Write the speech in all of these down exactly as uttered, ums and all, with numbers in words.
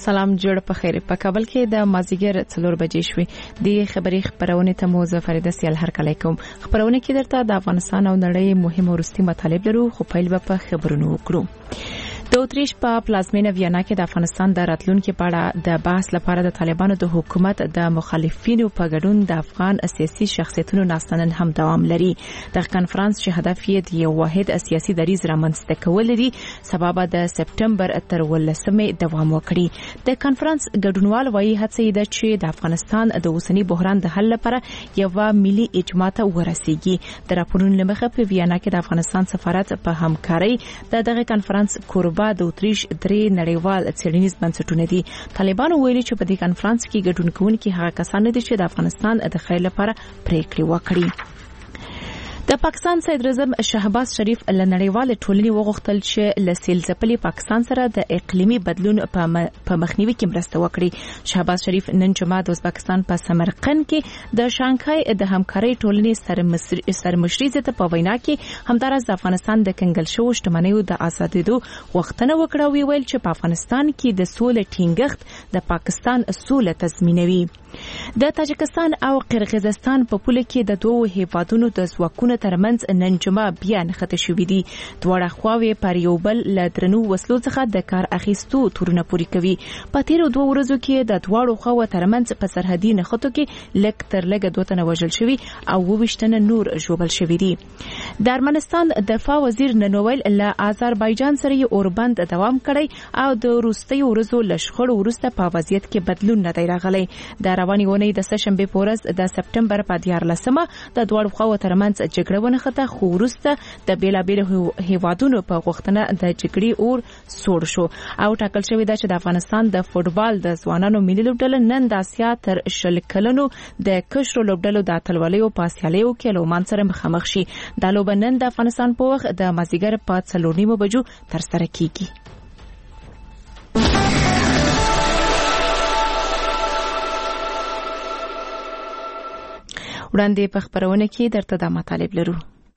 سلام جوړ په خیر. په کابل کې د مازیګر څلور بجې شوې. د خبري خبرونه ته مو زفریده سیال هر کله کوم. خبرونه کې درته د افغانستان او نړۍ مهم ورستي مطالب لرو، خو پیل به په خبرونو وکړو. د اتریش په پلازمینه ویانا کې د افغانستان د راتلونکو په اړه د بحث لپاره د طالبانو د حکومت د مخالفینو په ګډون د افغان سیاسي شخصیتونو ناستنن هم دوام لري. د کانفرنس چې هدف یې د یو واحد سیاسي دریځ رامنځته کول دي سبب د سپټمبر تر ولسمې دوام وکړي. د کانفرنس ګډونوال وایي هڅه ده چې د افغانستان د اوسنی بحران د حل لپاره یو ملي اجماع ته ورسیږي. د راپورونو لمخه په ویانا کې د افغانستان سفارت په همکارۍ د دغه کانفرنس کوربه د اتریش درې نړیوال څېړنیز بنسټونه دي. طالبانو ویلي چې په دې کانفرنس کې ګډون کوونکي هغه کسان دي چې د افغانستان د خیر لپاره پریکړې وکړي. د پاکستان صدر اعظم شهباز شریف له نړیوال ټولنې وغوښتل چې له سیلځپلي پاکستان سره د اقلیمي بدلون په مخنیوي کې مرسته وکړي. شهباز شریف نن جمعه د ازبکستان په سمرقند کې د شانګهای د همکارۍ ټولنې سرمشري ته په وینا کې همدارس د افغانستان د کنګل شوو شتمنیو د آزادېدو غوښتنه وکړه او ویل چې په افغانستان کې د سولې ټینګښت د پاکستان سوله تضمینوي. د تاجکستان او قرغیزستان په پوله کې د دوه هیوادونو د ځواکونو ترمنځ نن جمعه بیا نښته شوې دي. دواړه خواوې پر یو بل له درنو وسلو څخه د کار اخیستو تورونه پوري کوي. په تیرو دوه ورځو کې د دواړو خواو ترمنځ په سرحدي نښتو کې لږ تر لږه دوه تنه وژل شوي او وویشتنه نور ژوبل شوي دي. د ارمنستان دفاع وزیر نن ویل له آذربایجان سره یې اوربند دوام کړی او د وروستیو ورځو له شخړو وروسته په وضعیت کې بدلون نه دی راغلی. د روانې اونۍ د سهشنبې په ورځ د سپټمبر په دیارلسمه د دواړو خواو ترمنځ جګړه ونښته، خو وروسته د بیلابیلو هیوادونو په غوښتنه د جګړې اور سوړ شو او ټاکل شوې ده چې د افغانستان د فوټبال د ځوانانو ملي لوبډله نن د اسیا تر شل کلنو د کشرو لوبډلو د اتلولیو په سیالیو کې له عمان سره مخامخ شي. دا لوبه نن د افغانستان په وخت د مازیګر په څلور نیمو بجو ترسره کیږي. وړاندې په خبرونه کې درته دا مطالب لرو.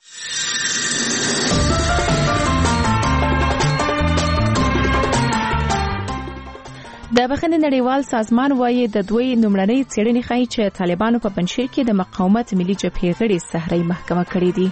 د بخښنې نړیوال سازمان وایي د دوی لومړنۍ څېړنې ښایي چې طالبانو په پنجشیر کې د مقاومت ملي جبهې غړي صحرایي محکمه کړي دي.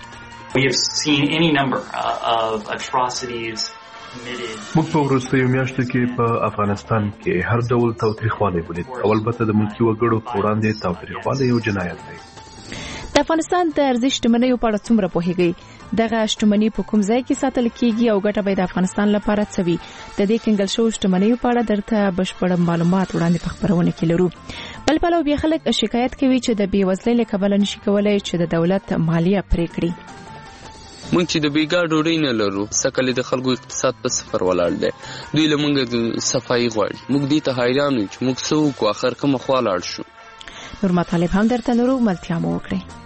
موږ په وروستیو میاشتو کې په افغانستان کې هر ډول تاوتریخوالی ولید او البته د ملکي وګړو په وړاندې تاوتریخوالی یو جنایت دی. د افغانستان د ارزښت شتمنیو په اړه څومره پوهیږئ؟ دغه شتمنۍ په کوم ځای کې ساتل کیږي او ګټه به د افغانستان لپاره څه وي؟ د دې کنګل شوو شتمنیو په اړه درته بشپړ معلومات وړاندې په خبرونه کې لرو. بل پلو بیا خلک شکایت کوي چې د بیوزلۍ له کبله نشي کولای چې د دولت مالیه پرې کړي. مونږ چې د بیګا ډوډۍ نه لرو، سکه د خلکو اقتصاد په صفر ولاړ دی. دوی له مونږ صفایي غواړي. موږ دې ته حیران یو چې موږ څه وکړو، اخر کومه خوا لاړ شو. نور مطالب هم درته لرو، ملتیا مو وکړئ.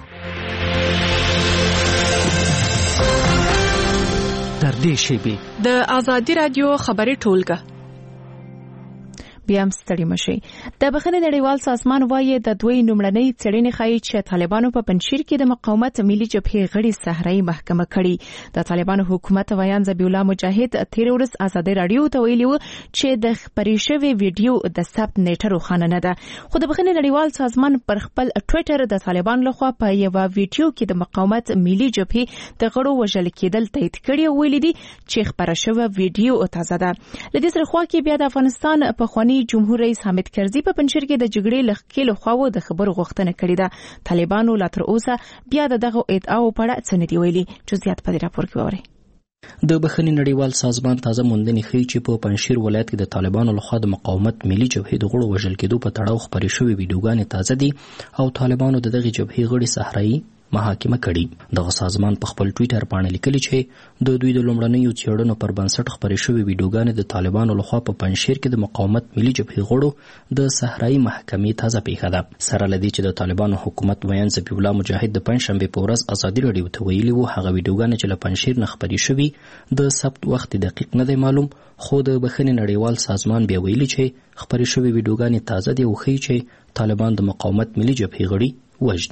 در دې شیبې د آزادي رادیو خبري ټولګه بیا هم ستړي مشي. د بخښنې نړیوال سازمان وایي د دوی لومړنۍ څېړنې ښایي چې طالبانو په پنجشیر کې د مقاومت ملي جبهې غړي صحرایي محکمه کړي. د طالبانو حکومت ویان ذبیح الله مجاهد تیر ورځ آزادي رادیو ته ویلي و چې د خپرې شوې ویډیو د ثبت نیټه روښانه نه ده، خو د بخښنې نړیوال سازمان پر خپل ټویټر د طالبانو لخوا په یو ویډیو کې د مقاومت ملي جبهې د غړو وژل کېدل تایید کړي او ویلي دي چې خپره شوې ویډیو تازه ده. له دې سره خوا کې بیا د افغانستان په خواني جمهور رئیس حامد کرزي په پنجشیر کې د جګړې لخوا له خواو د خبرو غوښتنه کړې ده. طالبانو لا تر اوسه بیا دغه ادعاو په اړه څه نه دی ویلي. جزئیات په دې راپور کې وورئ. د بخښنې نړیوال سازمان تازه موندنې ښیي چې په پنجشیر ولایت کې د طالبانو لخوا د مقاومت ملي جبهې د غړو وژل کېدو په تړاو خپرې شوې ویډیوګانې تازه دي او طالبانو د دغې جبهې غړي صحرایي محاکمه کړي. دغه سازمان په خپل ټویټر باندې لیکلي چې د دوی د لومړنیو څېړنو پر بنسټ خپرې شوې ویډیوګانې د طالبانو لخوا په پنجشیر کې د مقاومت ملي جبهې غړو د صحرایي محکمې تازه پیښه ده. سره له دې چې د طالبانو حکومت ویان ذبیح الله مجاهد د پنجشنبې په ورځ ازادي راډیو ته ویلي وو هغه ویډیوګانې چې له پنجشیر نه خپرې شوي د ثبت وخت دقیق نه دی معلوم، خو د بخښنې نړیوال سازمان بیا ویلي چې خپرې شوې ویډیوګانې تازه دي او ښیي چې طالبان د مقاومت ملي جبهې غړي وژني.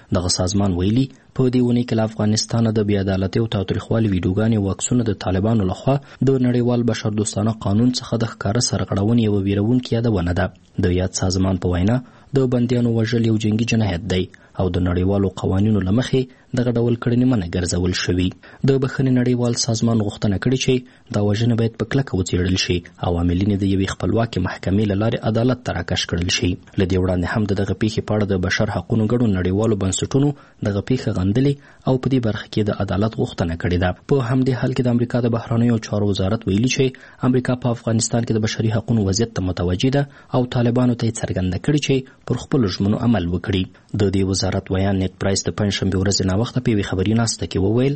دغه سازمان ویلي په دې ونې کې له افغانستان د بې عدالتۍ او تاوتریخوالي ویډیوګانې او عکسونه د طالبانو لخوا د نړیوال بشردوستانه قانون څخه د ښکاره سرغړونې یوه ویرونکې یادونه ده. د یاد سازمان په وینا د بندیانو وژل یو جنګي جنایت دی او د نړیوالو قوانینو له مخې دغه ډول کړنې منع ګرځول شوي. د بخښنې نړیوال سازمان غوښتنه کړې چې دا وژنه باید په کلکه وڅېړل شي او عاملین د یوې خپلواکې محکمې له لارې عدالت ته راکش کړل شي. له دې وړاندې هم د دغه پیښې په اړه د بشر حقونو ګډو نړیوالو بنسټونو دغه پیښه غندلې او په دې برخه کې د عدالت غوښتنه کړې ده. په همدې حال کې د امریکا د بهرنیو چارو وزارت ویلي چې امریکا په افغانستان کې د بشري حقونو وضعیت ته متوجه ده او طالبانو ته یې څرګنده کړې چې پر خپلو ژمنو عمل وکړي. د دې وزارت ویان نیک پرایس د پنجشنبې ورځې ناوخته په یوې خبري ناسته کې وویل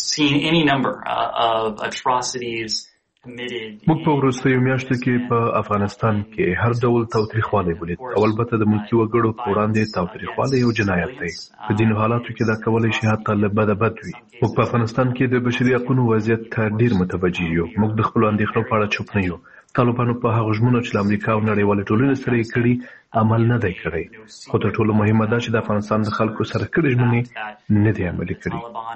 موږ په وروستیو میاشتو کې په افغانستان کې هر ډول تاوتریخوالی ولید او البته د ملکي وګړو په وړاندې تاوتریخوالی یو جنایت دی. په ځینو حالاتو کې دا کولی شي حتی له بده بد وي. موږ په افغانستان کې د بشري حقونو وضعیت ته ډیر متوجه یو. موږ د خپلو اندېښنو په اړه چوپ نه یو. طالبانو په هغو ژمنو چې له امریکا او نړیوالې ټولنې سره یې کړي عمل نه دی کړی. خو تر ټولو مهمه دا چې د افغانستان د خلکو سره کړي ژمنې نه دی عملي کړي.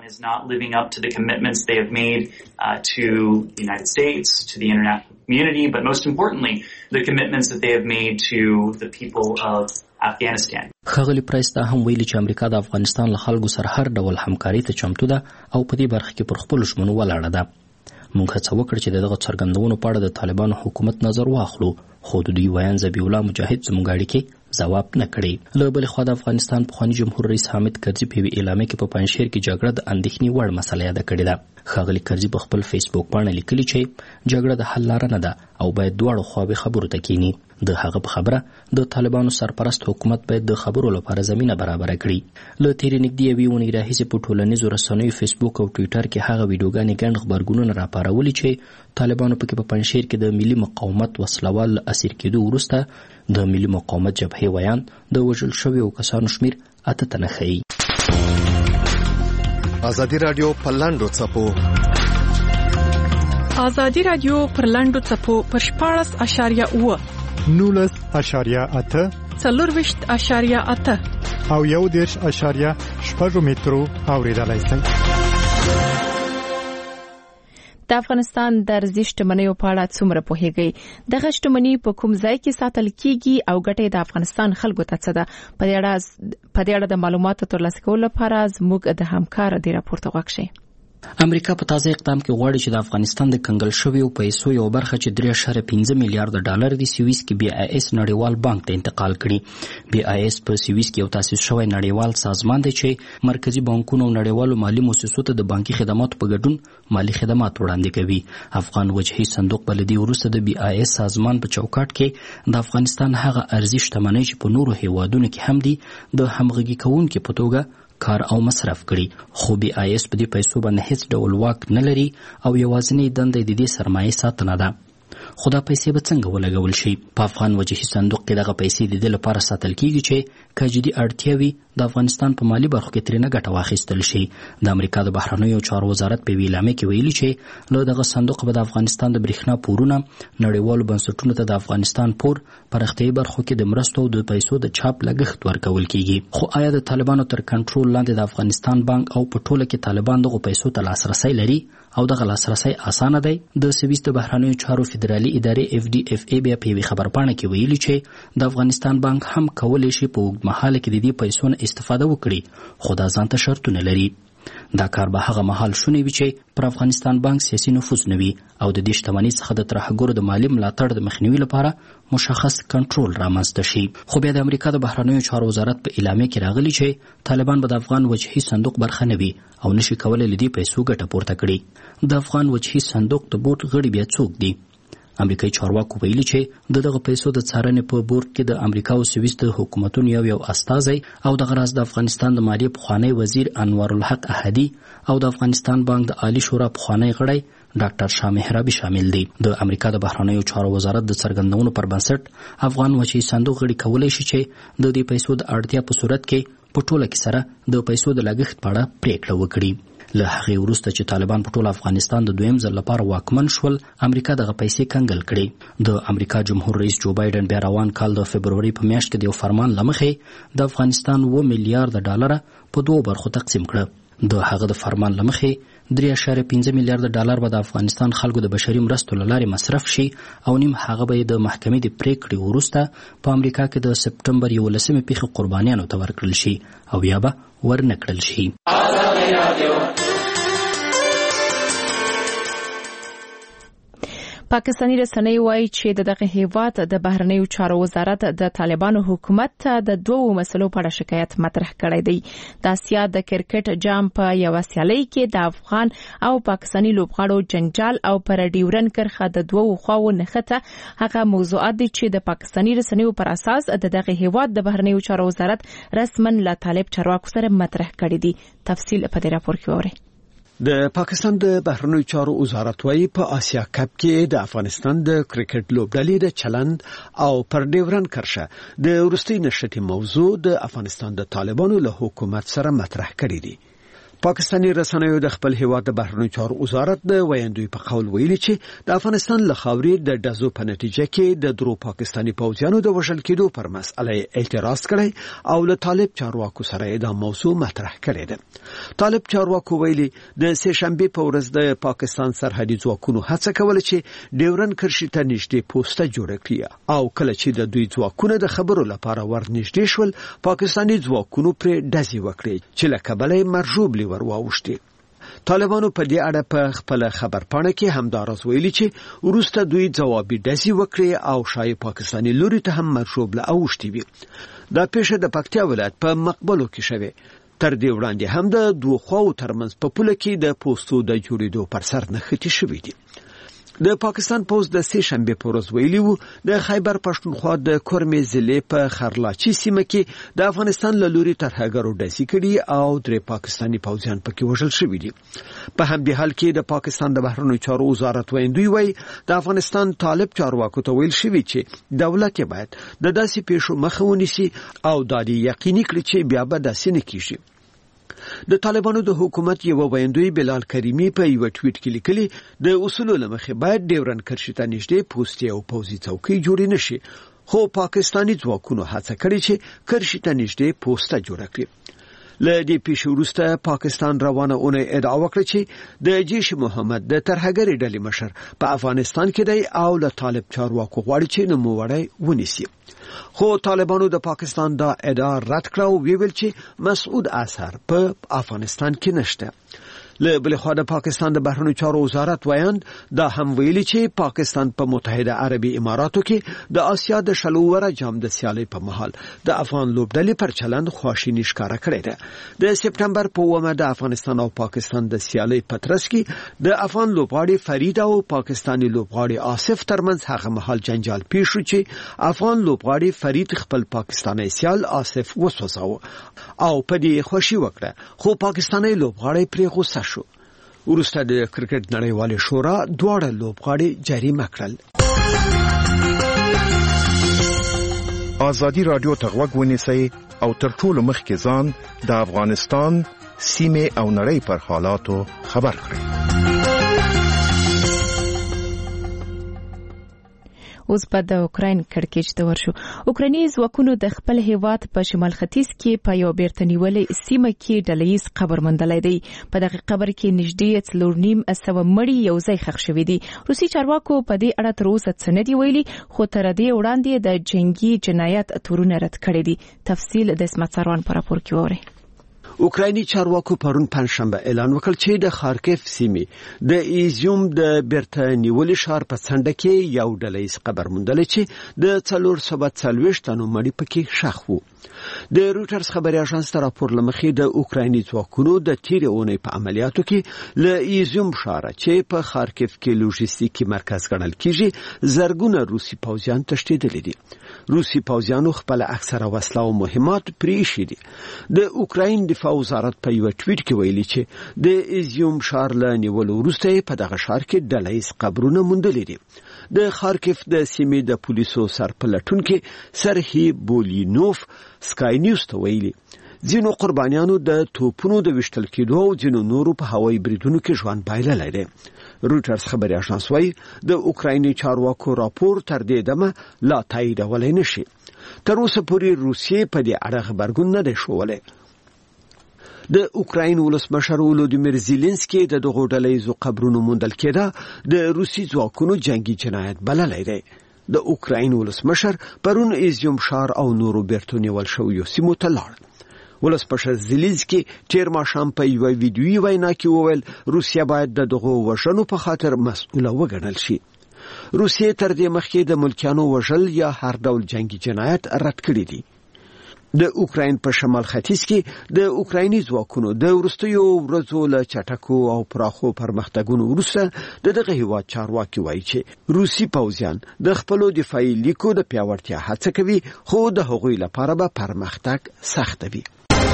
community, but most importantly, the commitments that they have made to the people of Afghanistan. ښاغلي پرایس دا هم ویلي چې امریکا د افغانستان له خلکو سره هر ډول همکاري ته چمتو ده او په دې برخه کې پر خپلو ژمنو ولاړه ده. موږ هڅه وکړه چې دغه څرګندونو په اړه د طالبانو حکومت نظر واخلو، خو د دوی ویان ذبیح الله مجاهد زموږ اړیکې ځواب نه کړی. له بلې خوا د افغانستان پخواني جمهور رئیس حامد کرزي په یوې اعلامیه کې په پنجشیر کې جګړه د اندېښنې وړ مسله یاده کړې ده. ښاغلي کرزي په خپل فیسبوک باندې لیکلي چې جګړه د حل لاره نه ده او باید دواړو خواوې خبرو ته کینی. د هغه په خبره د طالبانو سرپرست حکومت باید د خبرو لپاره زمینه برابره کړي. له تیرې نږدې یوې اونۍ راهیسې په ټولنیزو رسنیو فیسبوک او ټویټر کې هغه ویډیوګانې ګڼ غبرګونونه راپارولي چې طالبانو پکې په پنجشیر کې د ملي مقاومت وسلوال اسیر کېدو وروسته د ملي مقاومت جبهې ویان د وژل شویو کسانو شمیر اته تنه ښیي. ازادي راډیو په لاندو څپو ازادي راډیو پر لاندو څپو پر شپاړس اشاریه اوه نولس اشاریه اته څلورویشت اشاریه اته او یو دېرش اشاریه شپږ مترو اوریدلای شئ. د افغانستان د ارزښت شتمنیو په اړه څومره پوهیږئ؟ دغه شتمني په کوم ځای کې ساتل کیږي او ګټه د افغانستان خلکو ته څه ده؟ په دې اړه د معلوماتو ترلاسه کولو لپاره زموږ د همکار د راپورته غوښ شئ. امریکا په تازه اقدام کې غواړي چې د افغانستان د کنګل شویو پیسو یو برخه چې درې اعشاریه پنځه میلیارډ ډالر د سویس کې بي آی اس نړیوال بانک ته انتقال کړي. بي آی اس په سویس کې یو تاسیس شوی نړیوال سازمان دی چې مرکزی بانکونو او نړیوالو مالی مؤسسو ته د بانکي خدماتو په ګډون مالی خدمات وړاندې کوي. افغان وجهي صندوق بلدي وروسته د بي آی اس سازمان په چوکاټ کې د افغانستان هغه ارزښت شتمنۍ چې په نورو هیوادونو کې هم دي د همغږي کوونکو په توګه کار او مصرف کړي. خو بي آی اس په دې پیسو باندې هیڅ ډول واک نه لري او یوازینۍ دنده د دې سرمایې ساتنه ده. خو دا پیسې به څنګه ولګول شي؟ په افغان وجهي صندوق کې دغه پیسې د دې لپاره ساتل کیږي چې که جدي اړتیا وي د افغانستان په مالی برخو کې ترې نه ګټه واخیستل شي. د امریکا د بهرنیو چارو وزارت په یوې اعلامیه کې ویلي چې له دغه صندوق به د افغانستان د برېښنا پورونه نړیوالو بنسټونو ته د افغانستان پور پرختیايي برخو کې د مرستو او د پیسو د چاپ لګښت ورکول کیږي. خو آیا د طالبانو تر کنټرول لاندې د افغانستان بانک او په ټوله کې طالبان دغه پیسو ته لاسرسی لري او دغه لاسرسی اسانه دی؟ د سویس د بهرنیو چارو فدرالي ادارې اف ډي اف ای بیا په یوې خبرپاڼه کې ویلي چې د افغانستان بانک هم کولی شي په اوږدمهاله کې د دې پیسو نه استفاده وکړي، خو دا ځان ته شرطونه لري. دا کار به هغه مهال شونی وي چې پر افغانستان بانک سیاسي نفوذ نه وي او د دې شتمنۍ څخه د ترهګرو د مالي ملاتړ د مخنیوي لپاره مشخص کنټرول رامنځته شي. خو بیا د امریکا د بهرنیو چارو وزارت په اعلامیه کې راغلی چې طالبان به د افغان وجهي صندوق برخه نه وي او نشي کولی له دې پیسو ګټه پورته کړي. د افغان وجهي صندوق د بورډ غړي بیا څوک دي؟ امریکایي چارواکو ویلي چې د دغه پیسو د څارنې په بورډ کې د امریکا او سویس د حکومتونو یو یو استازی او د غراز د افغانستان د مالیې پخوانی وزیر انوار الحق احدي او د افغانستان بانک د عالی شورا پخوانی غړی ډاکټر شاه مهرابي شامل دي. د امریکا د بهرنیو چارو وزارت د څرګندونو پر بنسټ افغان وجهي صندوق غړي کولی شي چې د دې پیسو د اړتیا په صورت کې په ټوله کې سره د پیسو د لګښت په اړه پریکړه وکړي. له هغې وروسته چې طالبان په ټول افغانستان د دویم ځل لپاره واکمن شول، امریکا دغه پیسې کنګل کړې. د امریکا جمهور رئیس جو بایدن بیا روان کال د فبروري په میاشت کې د یو فرمان له مخې د افغانستان اوه میلیارده ډالره په دوو برخو تقسیم کړه. د هغه د فرمان له مخې درې اعشاریه پنځه میلیارده ډالر به د افغانستان خلکو د بشري مرستو له لارې مصرف شي او نیم هغه به د محکمې د پریکړې وروسته په امریکا کې د سپټمبر یولسمې پیښې قربانیانو ته ورکړل شي او یا به ورنه کړل شي. پاکستاني رسنۍ وایي چې دغه هیواد د بهرنیو چارو وزارت د طالبانو حکومت ته د دوو مسلو په اړه شکایت مطرح کړی دی. د اسیا د کرکټ جام په یو سیالي کې د افغان او پاکستاني لوبغاړو جنجال او پر ډیورن کرخه د دوو خواو نښته هغه موضوعات دي چې د پاکستاني رسنیو پر اساس د دغه هیواد د بهرنیو چارو وزارت رسمن له طالب چارواکو سره مطرح کړی دي. تفصیل په دې راپور کې وره. د پاکستان د بهرنیو چارو وزارت وايي په آسیا کپ کې د افغانستان د کرکټ لوبډلې د چلند او پر ډیورن کرښه د وروستي نشټي موضوع د افغانستان د طالبانو له حکومت سره مطرح کړی دي. پاکستاني رسنیو د خپل هیواد د بهرنیو چارو وزارت د ویاندوی په قول ویلي چې د افغانستان له خاورې د ډزو په نتیجه کې د درو پاکستاني پوځیانو د وژل کېدو پر مسئله اعتراض کړی او له طالب چارواکو سره دا موضوع مطرح کړی ده. طالب چارواکو ویلي د سه شنبه په ورځ د پاکستان سرحدي ځواکونو هڅه کوله چې ډیورن کرښې ته نږدې پوسټه جوړه کړي او کله چې د دوی ځواکونه د خبرو لپاره ورنږدې شول، پاکستاني ځواکونو پر ډزې وکړې چې له کبله مرجوب ورواوښتي. طالبانو په دې اړه په خپل خبرپاڼه کې همدارس ویلي چې وروسته دوی ځوابي ډزې وکړې او شاید پاکستاني لوري ته هم مرجوب له اوښتي وي. دا پیښه د پکتیا ولایت په مقبلو کې شوه. تر دې وړاندې هم د دوه خواو ترمنځ په پوله کې د پوسټو د جوړېدو پر سر نښتې شوې دي. د پاکستان پوز د سه شنبه په ورځ ویلي وو د خیبر پښتونخوا د کورمې ضلع په خرلاچي سیمه کې د افغانستان له لوري ترهګرو ډزې کړي او درې پاکستاني پوځیان پکې وژل شوي دي. په همدې حال کې د پاکستان د بهرنیو چارو وزارت ویاندوی وایي د افغانستان طالب چارواکو ته ویل شوي چې دولت یې باید د داسې پیښو مخه ونیسي او دا دې یقیني کړي چې بیا به داسې نه کیږي. د طالبانو د حکومت یو ویاندوی بلال کریمی په یو ټویټ کې لیکلي د اصولو لمخې باید ډیورن کرښې ته نږدې پوسټي او پوځي څوکۍ جوړې نشي، خو پاکستاني ځواکونو هڅه کړې چې کرښې ته نږدې پوسټه جوړه کړي. له دې پیښې وروسته پاکستان روانه اونۍ ادعا وکړه چې د جیش محمد د ترهګرۍ ډلې مشر په افغانستان کې دی او له طالب چارواکو غواړي چې نوموړی ونیسي. خو طالبانو د پاکستان دا ادعا رد کړه او ویل چې مسعود اظهر په افغانستان کې نشته. له بل خوا د پاکستان د بهرنیو چارو وزارت ویاند دا هم ویلي چې پاکستان په متحده عربي اماراتو کې د آسیا د شلووره جام د سیالۍ په مهال د افغان لوبډلې پر چلند خواشیني ښکاره کړې ده. د سپټمبر په اوومه د افغانستان او پاکستان د سیالۍ په ترڅ کې د افغان لوبغاړي فرید او پاکستاني لوبغاړي آصف ترمنځ هغه مهال جنجال پیښ شو چې افغان لوبغاړي فرید خپل پاکستاني سیال آصف وسوځاوه او په دې خوشي وکړه، خو پاکستاني لوبغاړي پرې غوسه شو. وروسته د کرکټ نړیوالې شورا دواړه لوبغاړي جریمه کړل. ازادي رادیو ته غوږ ونیسئ او تر ټولو مخکې ځان د افغانستان سیمې او نړۍ پر حالاتو خبر کړئ. اوس په د اوکراین کړکېچ ته ورشو. اوکرایني ځواکونو د خپل هیواد په شمال ختیځ کې په یو بیرته نیولې سیمه کې ډلهییز قبر موندلی دی. په دغه قبر کې نږدې څلور نیم سوه مړي یو ځای ښخ شوي دي. روسي چارواکو په دې اړه تر اوسه څه نه دي ویلي، خو تر دې وړاندې د جنگي جنایت تورونه رد کړي دي. تفصیل د اسمت سروان په راپور کې وره. اوکرایني چارواکو پرون پنځشنبه اعلان وکړ چې د خارکیف سیمې د ایزیوم د بیرته نیولې ښار په څنډه کې یو ډلهییز قبر موندلی چې د څلور سوه څلوېښت تنو مړي پکې ښخ وو. د رویټرز خبري اژانس ته راپور لمخې د اوکرایني ځواکونو د تیرې اونۍ په عملیاتو کې له ایزیوم ښار چې په خارکیف کې لوژستیکي مرکز ګڼل کیږي زرګونه روسي پوځیان تښتېدلي دي. روسي پوځیانو خپل اکثره وسله او مهمات پریښي دي. د اوکراین دفاع وزارت په یو ټویټ کې ویلي چې د ایزیوم ښار له نیولو وروسته په دغه ښار کې ډلهییز قبرونه موندلي دي. د خارکیف د سیمې د پولیسو سرپلټونکي سرهی بولینوف سکای نیوز ته ویلي ځینو قربانیانو د توپونو د وشتل کېدو او ځینو نورو په هوایي بریدونو کې ژوند بایللی دی. رویټرز خبري اژانس وايي د اوکرایني چارواکو راپور تر دې دمه لا تاییدولی نشي. تر اوسه پورې روسیې په دې اړه غبرګون نه دی ښوولی. د اوکراین ولسمشر ولودیمیر زيلنسکي د دغو ډلهییزو قبرونو موندل کېده د روسي ځواکونو جنگي جنایت بللی دی. د اوکراین ولسمشر پرون ایزیوم ښار او نورو بیرته نیول شویو سیمو ته لاړ. ولسمشر زيلنسکي تیر ماښام په یوه ویډیویي وینا کې وویل روسیه باید د دغو وژنو په خاطر مسؤله وګڼل شي. روسیې تر دې مخکې د ملکیانو وژل یا هر ډول جنگي جنایت رد کړی دي. د اوکراین په شمال ختیځ کې د اوکرایني ځواکونو د وروستیو ورځو له چټکو او پراخو پرمختګونو وروسته د دغه هیواد چارواکي وایي چې روسي پوځیان د خپلو دفاعي لیکو د پیاوړتیا هڅه کوي، خو د هغوی لپاره به پرمختګ سخت وي.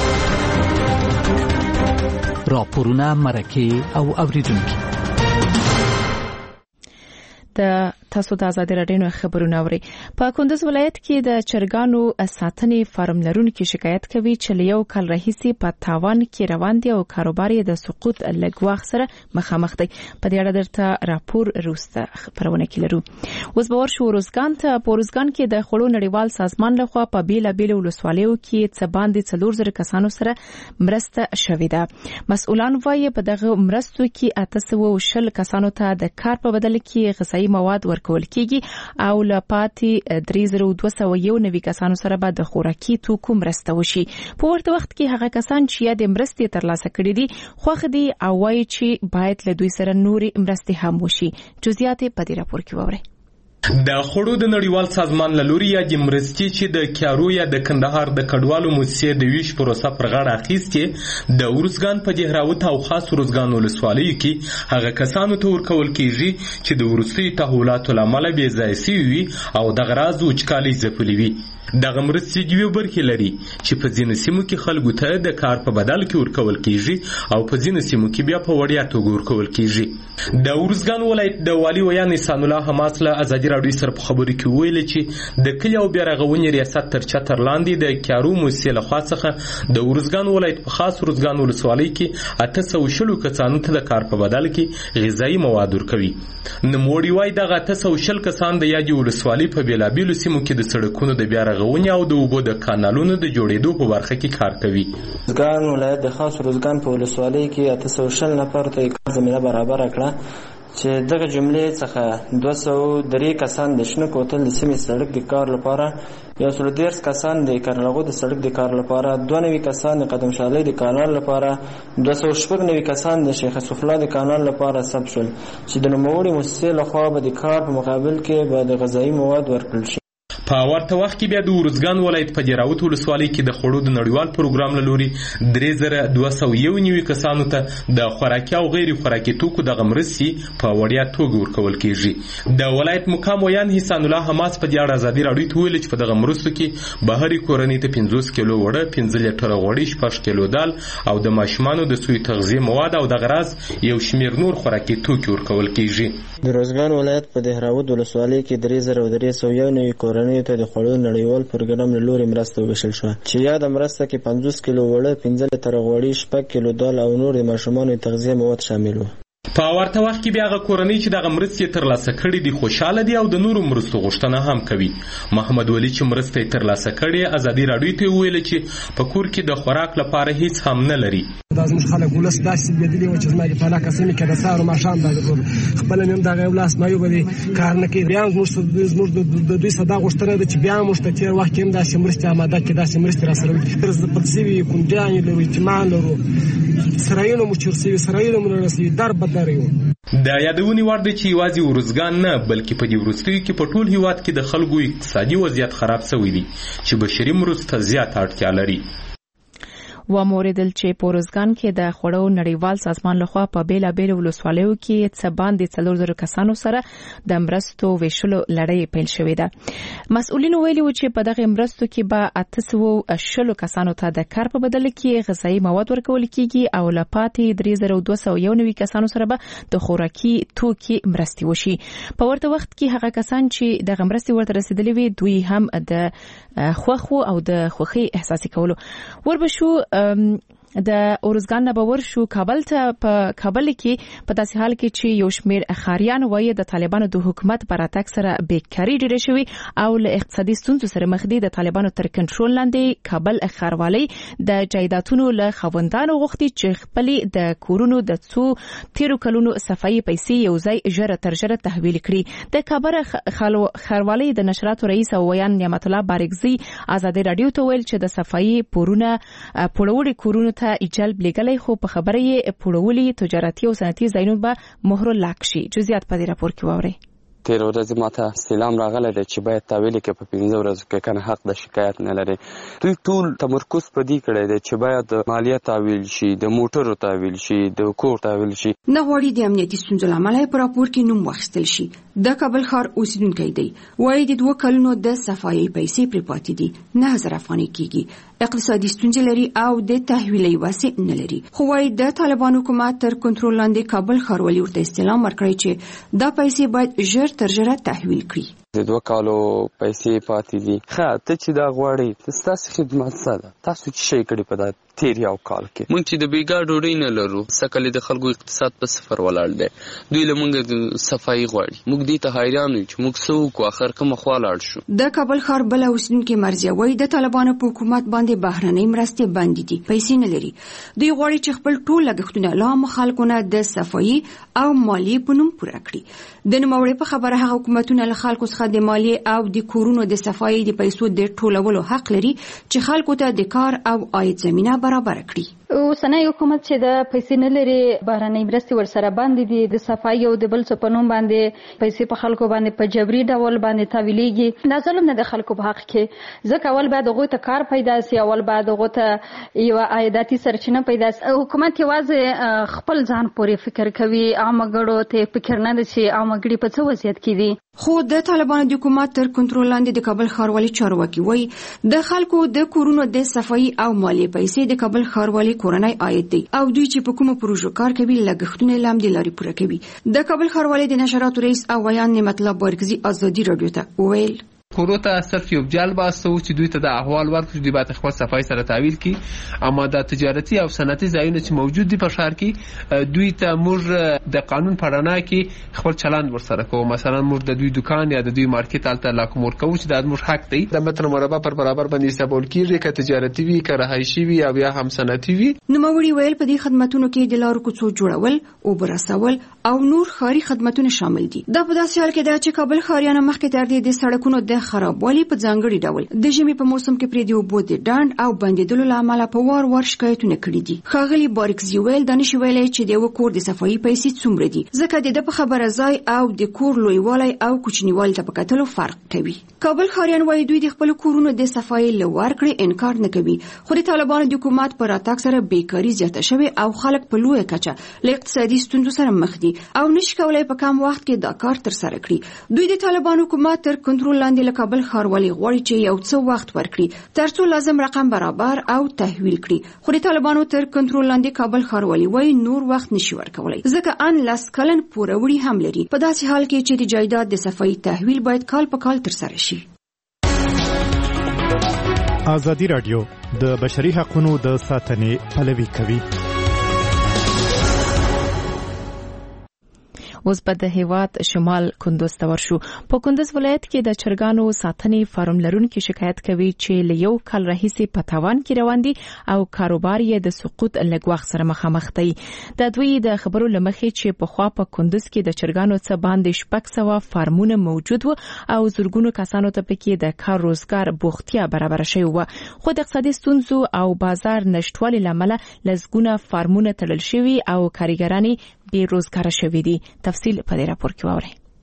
راپورونه، مرکې او اوریدونکي د تاسو د آزادي راډیو خبرونه اورئ. په کندز ولایت کې د چرګانو ساتنې فارم لرونکي شکایت کوي چې له یو کال راهیسې په تاوان کې روان دي او کاروبار یې د سقوط لګواخ سره مخامخ دی. په دې اړه درته راپور روسته خبرونه کې لرو. اوس به ورشو روزګان ته. په روزګان کې د خړو نړیوال سازمان لخوا په بیلابیلو ولسوالیو کې څه باندې څلور زره کسانو سره مرسته شوې ده. مسؤلان وايي په دغه مرستو کې اته سوه شل کسانو ته د کار په بدل کې غذایي مواد ورکول کیږي او له پاتې درې زره دوه سوه یو نوي کسانو سره به د خوراکي توکو مرسته وشي. په ورته وخت کې هغه کسان چې د مرستې ترلاسه کړي دي خوښ دي او وايي چې باید له دوی سره نوري مرستې هم وشي. جزئیات په دې راپور کې واورئ. د خړو د نړیوال سازمان له لوري یا د مرستې چې د کیارو یا د کندهار د کډوالو مؤسسې د ویش پروسه پر غاړه اخیستې د ورزګان په جهراوت او خاص ورزګان ولسوالیو کې هغه کسانو ته ورکول کیږي چې د وروستي تحولاتو لامل بې ځای شوي وي او د غراض وچکالي ځپلي وي. دغه مرستې دوه برخې لري چې په ځینو سیمو کې خلکو ته د کار په بدل کې ورکول کیږي او په ځینو سیمو کې بیا په وړیا توګه ورکول کیږي. د ورزګان ولایت د والي ویان احسان الله حماس له آزادي راډیو سره په خبرو کې ویل چې د کلی او بیرغونی ریاست تر چتر لاندې د کیارو مؤسسې له خوا څخه د ورزګان ولایت په خاص ورزګان ولسوالۍ کې اته سوه شل کسانو ته د کار په بدل کې غذایي مواد ورکوي. نوموړي وايي دغه اته سوه شل کسان د یادې ولسوالۍ په بیلابیلو سیمو کې د سړکونو د بیارغونې او د اوبو د کانالونو د جوړېدو په برخه کې کار کوي. ورزګان ولایت د خاص ورزګان په ولسوالۍ کې اته سوه شل نفر ته کار زمینه برابر کړه چې دغه جملې څخه دوه سوه درې کسان د شنه کوتل د سیمې سړک د کار لپاره، یو سل دېرش کسان د کرلغو د سړک د کار لپاره، دوه نوي کسان د قدم شالۍ د کانال لپاره، دوه سوه شپږ نوي کسان د شیخ یوسف الله د کانال لپاره ثبت شول چې د نوموړي مؤسسې لخوا به د کار په مقابل کې به د غذایي مواد ورکړل شي. په ورته وخت کې بیا د ورزګان ولایت په جراوت ولسوالۍ کې د خړو د نړیوال پروګرام له لوري درې زره دوه سوه یو نوي کسانو ته د خوراکي او غیر خوراکي توکو دغه مرستې په وړیا توګه ورکول کیږي. د ولایت مقام ویان احسان الله حماس په دې اړه آزادي راډیو ته ویل چې په دغه مرستو کې بهري کورنۍ ته پنځوس کیلو وړه، پنځه لیټره غوړي، شپږ کیلو دال او د ماشومانو د سوی تغذیه مواد او د غراض یو شمیر نور خوراکي توکي ورکول کیږي. د روزګان ولایت په دهراود ولسوالۍ کې درې زره درې سوه یو نوي کورنۍ ته د خړو نړیوال پروګرام له لوري مرسته وویشل شوه چې یاده مرسته کې پنځوس کیلو وړه، پنځه لیټره غوړي، شپږ کیلو دال او نور د ماشومانو تغذیه مواد شامل وو. په ورته وخت کې بیا هغه کورنۍ چې دغه مرستې ترلاسه کړي دي خوشاله دي او د نورو مرستو غوښتنه هم کوي. محمد ولی چې مرستې ترلاسه کړي آزادي راډیو ته ویل چې په کور کې د خوراک لپاره هیڅ هم نه لري. دا زموږ خلک ولس داسې بدلی و چې زما د فلا قسمي کې د سهار او ماښام دا خپل نیم دغه ولاس ما یو به کار نه کوي. بیا زموږ د دوی صدا غوښتنه ده چې بیا موږ ته تېر وخت کې هم داسې مرستې آماده کړي، داسې مرستې راسره وکړي. د پلسوي کونډیانې لرو، اجتماع لرو، سرایونه مو چرسوي، سرایونه مو رسوي، در بدر یو. د یادونې وړ دی چې یوازې ورزګان نه بلکې په دې وروستیو کې په ټول هیواد کې د خلکو اقتصادي وضعیت خراب شوی دی چې بشري مرستو ته زیات اړتیا لري. و موریدل چې په روزګان کې د خوړو نړیوال سازمان لخوا په بیلا بیل ولسوالیو کې څه باندې څلور زره کسانو سره د مرستو ویشلو لړۍ پیل شوې ده. مسؤلین ویلي و چې په دغه مرستو کې به اته سوه شل کسانو ته د کار په بدل کې غذایی مواد ورکول کیږي او لپاتې درې زره دوه سوه یو نوي کسانو سره به د خوراکي توکي مرستې وشي. په ورته وخت کې هغه کسان چې دغه مرستې ورته رسیدلې وي دوی هم د خوخو او د خوخي احساسي کولو وربشو. د اورزګان نه باور شو کابل ته په کابل کې په داسې حال کې چې یو شمېر خاریان وایي د طالبانو د حکومت پر اتاک سره بیکاری ډېره شوې او له اقتصادي ستونزو سره مخ دي. د طالبانو تر کنټرول لاندې کابل ښاروالۍ د جایدادونو له خاوندانو غوښتي چې خپلې د کورونو د څو تیرو کلونو صفایي پیسې یو ځای ژره تر ژره تحویل کړي. د کابل ښاروالۍ د نشراتو رئیس او ویان نعمت الله بارګزي ازادي رادیو ته ویل چې د صفایي پورونه پوروړي کورونو ته جلب لګلای خو په خبره یې پوروړي تجارتي او صنعتي ځایونو به مهر لاک شي. جزئیات په دې راپور کې واورئ. تیر ورځ ماته استعلام راغلی دی چې باید تحویل کې په پنځه ورځو کې کنه حق د شکایت نه لري. دوی ټول تمرکز په دې کړی دی چې باید مالیه تحویل شي، د موټرو تحویل شي، د کور تحویل شي. نه غواړي د امنیتي ستونزو له امله په راپور کې نوم واخیستل شي. د کابل ښار اوسیدونکی دی وایي د دوه کلونو د صفایي پیسې پرې پاتې دي نه هزار افغانۍ کېږي. اقتصادي ستونزې لري او د تحویلي وسې نه لري. خو وایي د طالبان حکومت تر کنټرول لاندې کابل ښاروالي ورته استعلام ورکړی چې دا پیسې باید ژر تر ژره تحویل کړي. د دوه کالو پیسې پاتې دي. ښه ته چې دا غواړې ستاسو خدمت څه ده؟ تاسو چې شی کړي په دا تیر یو کال کې موږ چې د بیګا ډوډۍ نه لرو سکه د خلکو اقتصاد په صفر ولاړ دی. دوی له موږ صفایي غواړي. موږ دې ته حیران یو چې موږ څه وکړو اخر کومه خوا لاړ شو. د کابل ښار بل اوسیدونکي مرضیه وایي د طالبانو په حکومت باندې بهرنۍ مرستې بندې دي، پیسې نه لري. دوی غواړي چې خپل ټول لګښتونه له عامو خلکو نه د صفایي او مالیې په نوم پوره کړي. د نوموړي په خبره هغه حکومتونه له خلکو څخه د مالیې او د کورونو د صفایي د پیسو د ټولولو حق لري چې خلکو ته د کار او عاید زمینه برابر کړي. اوسنی حکومت چې د پیسې نه لري بهرنۍ مرستې ورسره باندې دي، د صفایي او د بل څه په نوم باندې پیسې په خلکو باندې په جبري ډول باندې تحویلېږي. دا ظلم نه د خلکو په حق کې. ځکه اول باید هغوی ته کار پیدا سي، اول باید هغوی ته یوه عایداتي سرچینه پیدا سي. حکومت یوازې خپل ځان پورې فکر کوي، عامه ګړو ته فکر نه دی چې عامه ګړي په څه وضعیت کې دي. خو د طالبانو د حکومت تر کنټرول لاندې د کابل ښاروالي چارواکي وایي د خلکو د کورونو د صفایي او مالیې پیسې د کابل ښاروالي کورنۍ عاید دی او دوی چې په کومه پروژو کار کوي لګښتونه یې له همدې لارې پوره کوي. د کابل ښاروالي د نشراتو رئیس او ویان نعمت الله بارګزي ازادي رادیو ته وویل کورو ته صرف یو جلب واسطه چې دوی ته د احوال ورکړي، دوی باید خپل صفای سره تعویل کړي. اما د تجارتي او صنعتي ځایونه چې موجود دي په ښار کې دوی ته موږ د قانون په رڼا کې خپل چلند ورسره کوو. مثلا موږ د دوی دکان یا د دوی مارکیټ هلته لاکم ورکوو چې دا زموږ حق دی. د متر مربع پر برابر باندې حسابول کېږي که تجارتي وي که رهایشي وي او یا هم صنعتي وي. نوموړي ویل په دې خدماتونو کې د لارو کوڅو جوړول، اوبه رسول او نور ښاري خدمتونه شامل دي. دا په داسې حال کې ده چې کابل ښاریانو مخکې تر دې د سړکونو د خرابوالي په ځانګړي ډول د ژمي په موسم کې پرې د اوبو د ډنډ او بندېدلو له امله په وار وار شکایتونه کړي دي. ښاغلي بارګزي ویل دا نشي ویلی چې د یوه کور د صفایي پیسې څومره دي، ځکه د ده په خبره ځای او د کور لویوالی او کوچنیوالي ته په کتلو فرق کوي. کابل ښاریان وایي دوی د خپلو کورونو د صفایي له ورکړې انکار نه کوي، خو د طالبانو د حکومت په راتګ سره بیکاري زیاته شوې او خلک په لویه کچه له اقتصادي ستونزو سره مخ دي او نشي کولی په کم وخت کې دا کار ترسره کړي. دوی د طالبانو حکومت تر کنټرول لاندې له کابل ښاروالي غواړي چې یو څه وخت ورکړي ترڅو لازم رقم برابر او تحویل کړي. خو د طالبانو تر کنټرول لاندې کابل ښاروالي وایي نور وخت نشي ورکولی، ځکه ان لس کلن پوروړي هم لري. په داسې حال کې چې د جایداد د صفایي تحویل باید کال په کال ترسره شي. ازادي رادیو د بشري حقوقو د ساتنې پلوي کوي. اوس په د هیواد شمال کندوز ته ورشو. په کندوز ولایت کې د چرګانو ساتنې فارم لرونکي شکایت کوي چې له یو کال راهیسې په تاوان کې روان دي او کاروبار یې د سقوط له ګواښ سره مخامخ دی. د دوی د خبرو له مخې چې پخوا په کندوز کې د چرګانو څه باندې شپږ سوه فارمونه موجود و او زرګونو کسانو ته پکې د کار روزګار بوختیا برابر شوی و، خو د اقتصادي ستونزو او بازار نشټوالي له امله لسګونه فارمونه تړل شوي او کارګران بې روزګاره شوي دي. تفصیل په دې راپور کې واورئ.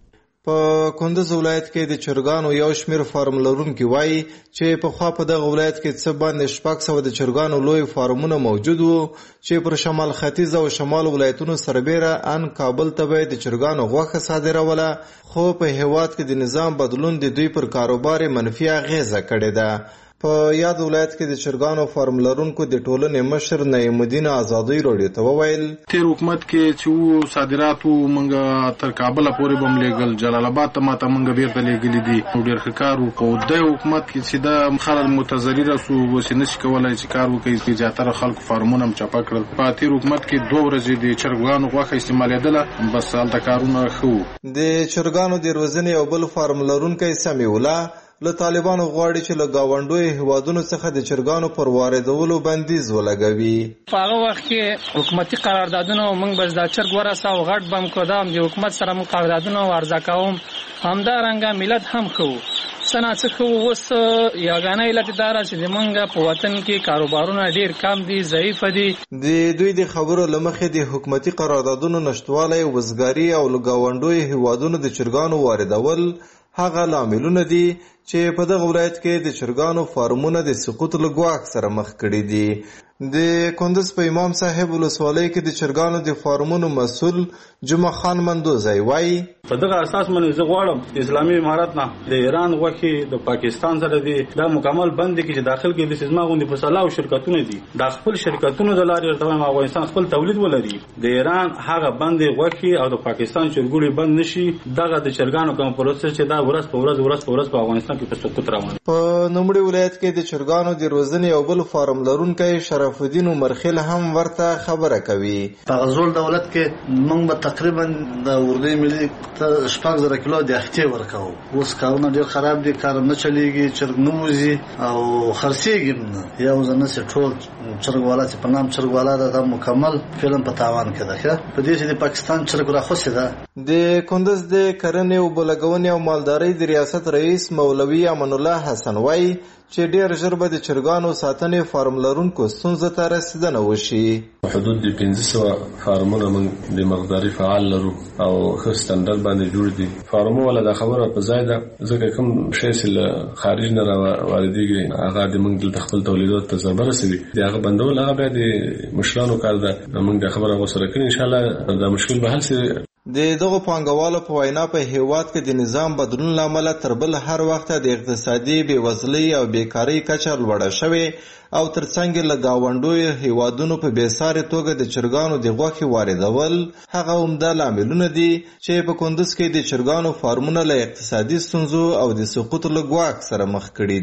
په کندز ولایت کې د چرګانو یو شمېر فارم لرونکي وایي چې پخوا په دغه ولایت کې څه باندې شپږ سوه د چرګانو لوی فارمونه موجود وو چې پر شمال ختیځ او شمال ولایتونو سربیره ان کابل ته به د چرګانو غوښه صادروله، خو په هیواد کې د نظام بدلون د دوی پر کاروبار منفي اغیزه کړې ده. په یاد ولایت کې د چرګانو فارم لرونکو د ټولنې مشر نعیم الدین آزادی راډیو ته وویل تیر حکومت کې چې صادراتو منګه تر کابل پورې بم لېګل، جلال آباد ته ماته منګه بیرته لېګلې دي، ډېر ښه کار وکړو. د حکومت کې چې دا خلک متضرره سو وسې نشي کولای چې کار وکړي چې زیاتره خلکو فارمونه هم چپه کړل. په تیر حکومت کې دوه ورځې د چرګانو غوښه استعمالېدله، بس هلته کارونه ښه وو. د چرګانو د روزنې یو بل فارم لرونکی سمیع الله له طالبانو غواړي چې له ګاونډیو هیوادونو څخه د چرګانو پر واردولو بندیز ولګوي. په هغه وخت کې حکومتي قراردادونه موږ بس دا چرګ ورساو غټ بم کودام د حکومت سره موږ قراردادونه ورزا کوم، همدارنګه ملت هم خو سنا څخه اوس یاګانه علت دار چې موږ په وطن کې کاروبارونه ډیر کم دي، ضعیف دي. د دوی د خبرو لمخې د حکومتي قراردادونو نشټوالی، وزګاری او له ګاونډیو هیوادونو د چرګانو واردول هغه لاملونه دي چې په دغه ولایت کې د چرګانو فارمونه د سقوط له ګواښ سره مخ کړي دي. د کندز په امام صاحب ولسوالۍ کې د چرګانو د فارمونو مسؤل جمعه خان مندوزی وایي په دغه اساس باندې زه غواړم اسلامي امارات نه د ایران غوښې د پاکستان سره دي دا مکمل بند دي چې داخل کې د سیزما غوندي فصله او شرکتونه دي، د خپل شرکتونو د لارې ارتباط افغانستان خپل تولید ولري. د ایران هغه بند غوښې او د پاکستان چرګوړي بند نشي، دغه د چرګانو کوم پروسس چې دا ورځ په ورځ ورځ په ورځ په افغانستان کې په سقوط روان. په نوموړي ولایت کې د چرګانو د روزنې یو بل فارم لرونکی شرف الدین عمرخیل هم ورته خبره کوي. په غزول دولت کې موږ به تقریبا د اردوی ملي شپږ زره کیلو د اختي ورکاو. اوس کارونه ډیر خراب دي، کار نه چلیږي، چرګ نه وځي او خرڅېږي نه. یو ځنه سي ټول چرګوالا چې په نام چرګوالا دا مکمل فلم په تاوان کې ده. په دې چې د پاکستان چرګ راخوسي ده. د کندز د کرنې او بلګونې او مالدارۍ د ریاست رئیس مولوي امان الله حسن وایي چې ډیر ژر به د چرګانو ساتنې فارم لرونکو ستونزو ته رسیدنه وشي. حدود د پنځه سوه فارمونه موږ د مقداري فعال لرو او ښه سټنډرډ باندې جوړ دي. فارمو ولا د خبره په ځای ده، ځکه کوم شی چې له خارج نه واردېږي هغه د موږ دلته خپل تولیدات ته ضربه رسوي، د هغه بندول هغه بیا د مشرانو کار ده. موږ د خبره غوسره کړي، انشاءالله دا مشکل به حل شي. د دغه پانګوالو په وینا په هیواد کې د نظام بدلون لامل تر بل هر وخت د اقتصادي بېوزلۍ او بیکارۍ کچه لوړه شوې او ترڅنګ له ګاونډیو هیوادونو په بېسارې توګه د چرګانو د غوښې واردول هغه عمده لاملونه دي چې په کندز کې د چرګانو فارمونه له اقتصادي ستونزو او د سقوط له ګواښ سره مخ کړي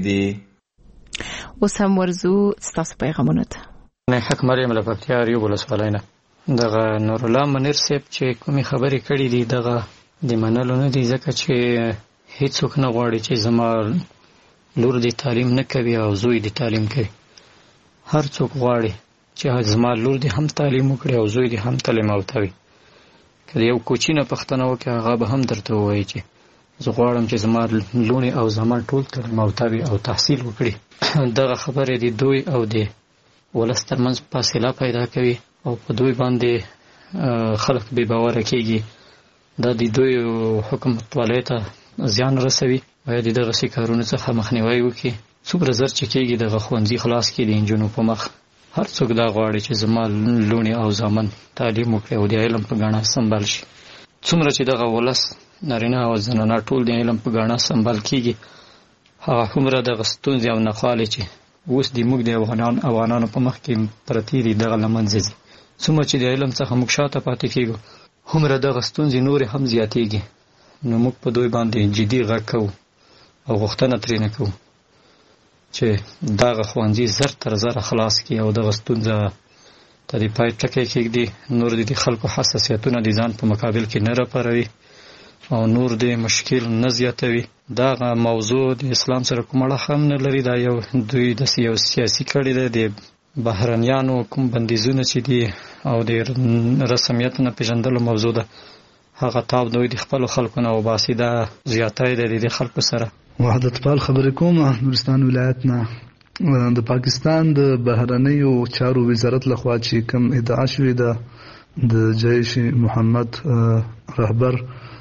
دي. اوس هم ورځو ستاسو پیغامونه ته. حق مریم له پکتیا ریو ولسوالۍ نه دغه نور الله منیر صاحب چې کومې خبرې کړې دي دغه د منلو نه دي، ځکه چې هیڅوک نه غواړي چې زما لور د تعلیم نه کوي او زوی د تعلیم کوي. هر څوک غواړي چې زما لور د هم تعلیم وکړي او زوی د هم تعلیم اوتوي. که یو کوچینه پښتنه وکړي هغه به هم درته ووایي چې زه غواړم چې زما لونې او زما ټول تعلیم اوتوي او تحصیل وکړي. دغه خبرې د دوی او د ولس ترمنځ فاصله پیدا کوي او په دوی باندې خلک بې باوره کېږي. دا د دوی حکومت والی ته زیان رسوي. باید د دغسې کارونو څخه مخنیوی وکړي. څومره زر چې کېږي دغه ښوونځي خلاص کړي د نجونو په مخ. هر څوک دا غواړي چې زما لوڼې او زامن تعلیم وکړي او د علم په ګاڼه سمبال شي. څومره چې دغه ولس نارینه او زنانه ټول د علم په ګاڼه سمبال کېږي، هغه هومره دغه ستونزې او ناخوالې چې اوس د موږ د افغانان افغانانو په مخ کې پرتې دي دغه له منځه ځي. څومره چې د علم څخه موږ شاته پاتې کېږو هومره دغه ستونزې نورې هم زیاتېږي. نو موږ په دوی باندې جدي غږ کوو او غوښتنه ترېنه کوو چې دغه ښوونځي زر تر زره خلاص کړي او دغه ستونزه ته د پای ټکی کېږدي. نور د خلکو حساسیتونه د ځان په مقابل کې نه راپاروي او نور د مشکل نه زیاتوي. دغه موضوع د اسلام سره کوم اړخ هم نه لري. دا یو دوی د یو سیاسي کړي ده، د بهرنیانو کوم بندیزونه چې دي او د رسمیت نه پېژندلو موضوع ده، هغه تاب دوی د خپلو خلکو نه وباسي. دا زیاتی دی د خلکو سره. وحدت پال خبرې کوم نورستان ولایت نه. د پاکستان د بهرنیو چارو وزارت لخوا چې کوم ادعا شوې ده د جیش محمد رهبر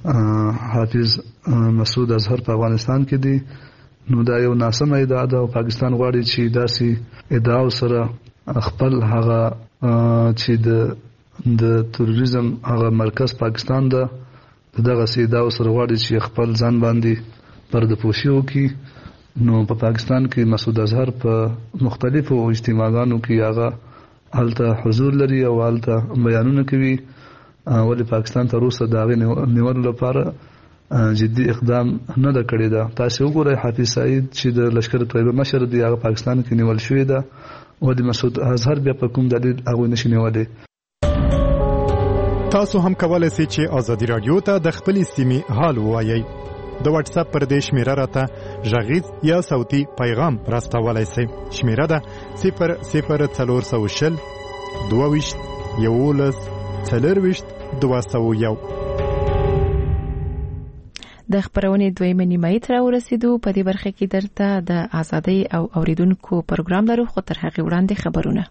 حافظ مسعود اظهر په افغانستان کې دی، نو دا یو ناسمه ادعا ده او پاکستان غواړي چې داسې ادعا سره خپل هغه چې د د تروریزم هغه مرکز پاکستان ده دغه سي ادعا سره غواړي چې خپل ځان باندې پرده پوشي وکړي. نو په پاکستان کې مسعود اظهر په مختلفو اجتماعاتو کې هغه هلته حضور لري او هلته بیانونه کوي، ولی پاکستان تر اوسه دا غي نیولو لپاره جدي اقدام نه دا کړی دا. تاسو وګورئ حافظ سعید چې د لشکر طیبه مشر دی هغه پاکستان کې نیول شوی دا او د مسعود اظهر بیا په کوم دلیل هغه نشي نیولای. تاسو هم کولای شئ چې ازادي رادیو ته د خپل استماع حال وایي. د واتس اپ پر دې شمیره راته ژغیز یا صوتي پیغام راستولای شئ. شمیره ده صفر صفر څلور سوه شل دوه ویشت یولس څلور ویشت دوه سوه یو. د خبرونې دویمه نیمایي تر ورسېدو. په دې برخه کې درته د ازادۍ او اوریدونکو پروګرام لرو، خو تر هغه وړاندې خبرونه.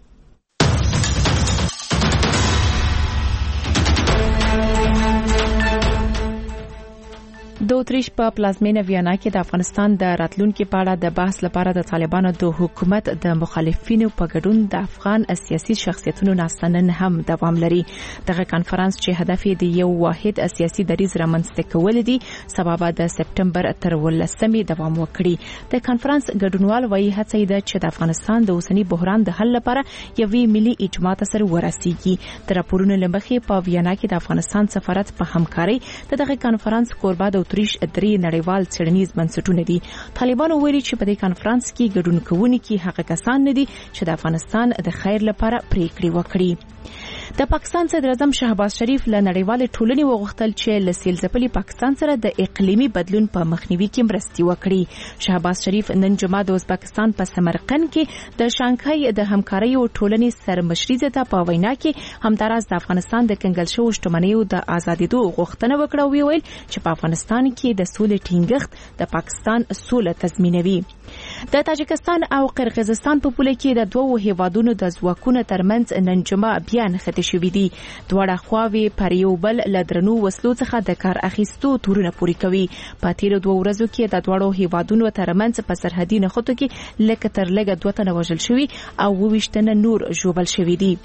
د اتریش په پلازمینه ویانا کې د افغانستان د راتلونکو په اړه د بحث لپاره د طالبانو د حکومت د مخالفینو په ګډون د افغان سیاسي شخصیتونو ناستنن هم دوام لري. دغه کانفرنس چې هدف یې د یو واحد سیاسي دریځ رامنځته کول دي سبب د سپټمبر تر ولسمې دوام وکړي. د کانفرنس ګډونوال وایي هڅه ده چې د افغانستان د اوسنی بحران د حل لپاره یوې ملي اجماع ته سره ورسیږي. د راپورونو لمخې په ویانا کې د افغانستان سفارت په همکاري دغه کانفرنس کوربه د اتریش درې نړیوال څېړنیز بنسټونه دي. طالبانو ویلي چې په دې کانفرنس کې ګډون کوونکي هغه کسان نه دي چې د افغانستان د خیر لپاره پریکړې وکړي. د پاکستان صدر اعظم شهباز شریف له نړیوال ټولنې وغوښتل چې له سیلځپلي پاکستان سره د اقلیمي بدلون په مخنیوي کې مرستې وکړي. شهباز شریف نن جمعه د ازبکستان په سمرقند کې د شانګهای د همکارۍ ټولنې سرمشري ته په وینا کې همداراز د افغانستان د کنګل شوو شتمنیو د ازادېدو غوښتنه وکړه او ویل چې په افغانستان کې د سولې ټینګښت د پاکستان سوله تضمینوي. د تاجکستان او قرغیزستان په پوله کې د دوو هیوادونو د ځواکونو ترمنځ نن جمعه بیا نښتې شوې دي. دواړه خواوې پر یو بل له درنو وسلو څخه د کار اخیستو تورونه پورې کوي. په تیرو دوه ورځو کې د دواړو هیوادونو ترمنځ په سرحدي نښتو کې لکه تر لږه دوه تنه وژل شوي او اووه ویشت تنه نور ژوبل شوي دي.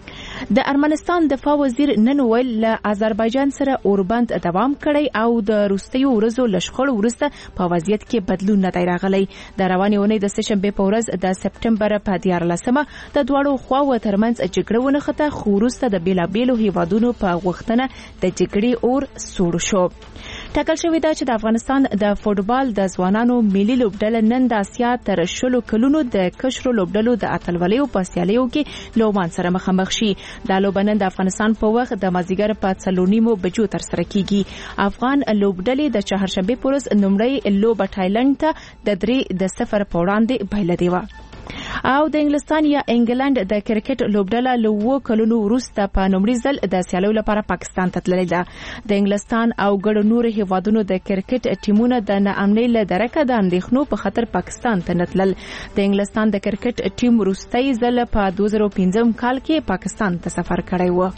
د ارمنستان دفاع وزیر نن ویل له آذربایجان سره اوربند دوام کړی او د روسیې ورځو لشخړ ورسته په وضعیت کې بدلون نه دی راغلی. د روانې اونۍ د سهشنبه په ورځ د سپټمبر په دیارلسمه د دواړو خواو ترمنځ جګړه ونښته، خو وروسته د بیلابیلو هیوادونو په غوښتنه د جګړې اور سوړ شو. ټاکل شوې ده چې د افغانستان د فوټبال د ځوانانو ملي لوبډله نن د اسیا تر شلو کلونو د کشرو لوبډلو د اتلولیو په سیالیو کې لوبان سره مخامخ شي. دا لوبه نن د افغانستان په وخت د مازیګر په څلور نیمو بجو تر سره کیږي. افغان لوبډلې د چهارشنبه په ورځ لومړی لوبه تایلند ته د درې د صفر په وړاندې بایللې وه. او د انګلستان یا انګلند د کرکټ لوبډله له اووه کلونو وروسته په لومړي ځل د سیالیو لپاره پاکستان ته تللې ده. د انګلستان او ګڼو نورو هیوادونو د کرکټ ټیمونه د ناامنۍ له درکه د اندېښنو په خاطر پاکستان ته نه تلل. د انګلستان د کرکټ ټیم وروستی ځل په دوه زره پنځم کال کې پاکستان ته سفر کړی و.